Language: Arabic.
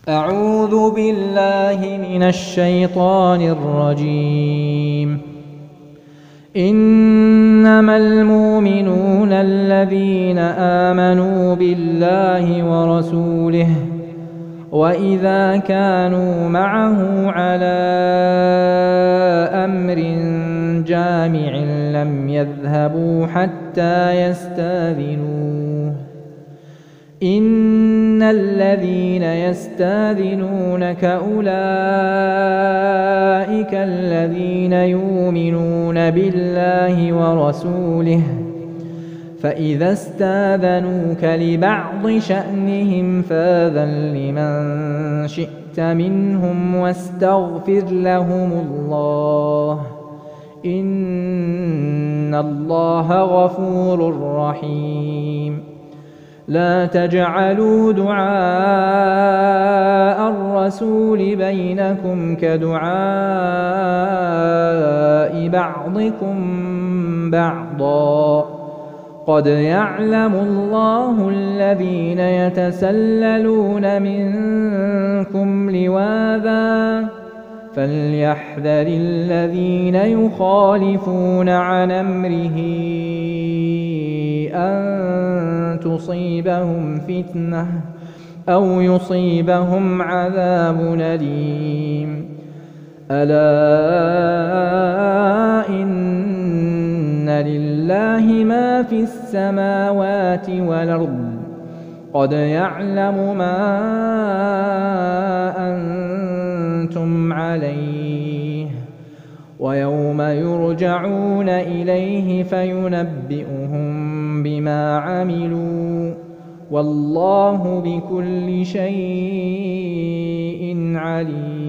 أعوذ بالله من الشيطان الرجيم. إنما المؤمنون الذين آمنوا بالله ورسوله وإذا كانوا معه على أمر جامع لم يذهبوا حتى يستأذنوه. إن الذين يستأذنونك أولئك الذين يؤمنون بالله ورسوله، فإذا استأذنوك لبعض شأنهم فأذن لمن شئت منهم واستغفر لهم الله، إن الله غفور رحيم. لا تجعلوا دعاء الرسول بينكم كدعاء بعضكم بعضا، قد يعلم الله الذين يتسللون منكم لواذا، فليحذر الذين يخالفون عن أمره أن تصيبهم فتنة أو يصيبهم عذاب أليم. ألا إن لله ما في السماوات والأرض، قد يعلم ما أنتم عليه، ويوم يرجعون إليه فينبئهم بما عملوا، والله بكل شيء عليم.